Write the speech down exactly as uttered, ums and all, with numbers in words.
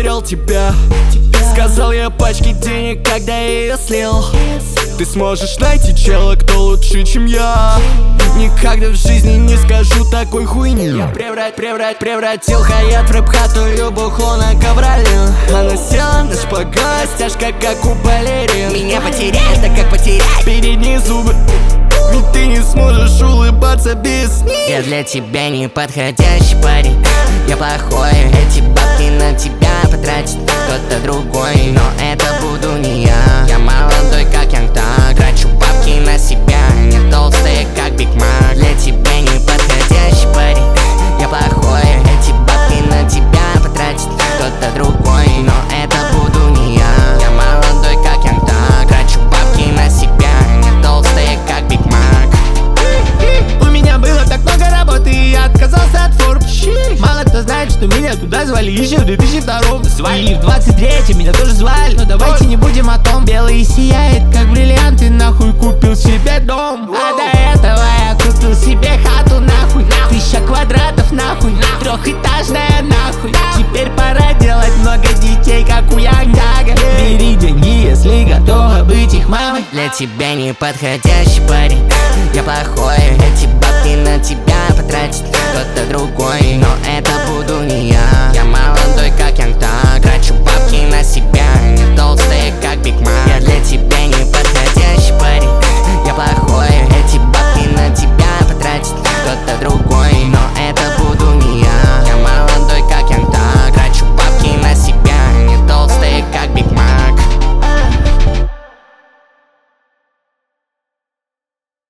потерял тебя. Сказал я пачке денег, когда я ее слил. Ты сможешь найти чела, кто лучше, чем я. Никогда в жизни не скажу такой хуйни. Я преврат, преврат, превратил хаят в рэп-хатую бухло на ковролин. Она села на шпагат, стяжка как у балерин. Меня потерять, так как потерять передние зубы, ведь ты не сможешь улыбаться без них. Я для тебя не подходящий парень, я плохой. Эти бабки на тебя потратит кто-то другой, но это буду не я. Я молодой, как Янг Так, трачу бабки на себя, не толстая, как Биг Мак. Для тебя не подходящий парень, я плохой. Эти бабки на тебя потратит кто-то другой, но это буду не я. Я молодой, как Янг Так, трачу бабки на себя, не толстая, как Биг Мак. У меня было так много работы, и я отказался от Forbes. Мало кто знает, что меня туда звали еще в две тысячи втором. И в двадцать третьем меня тоже звали, но давайте не будем о том. Белый сияет, как бриллианты, нахуй купил себе дом. А до этого я купил себе хату, нахуй. Тысяча квадратов, нахуй, трехэтажная, нахуй. Теперь пора делать много детей, как у Яндага. Бери деньги, если готова быть их мамой. Для тебя не подходящий парень, я плохой. Эти бабки на тебя потратит кто-то другой, но это буду не я. Я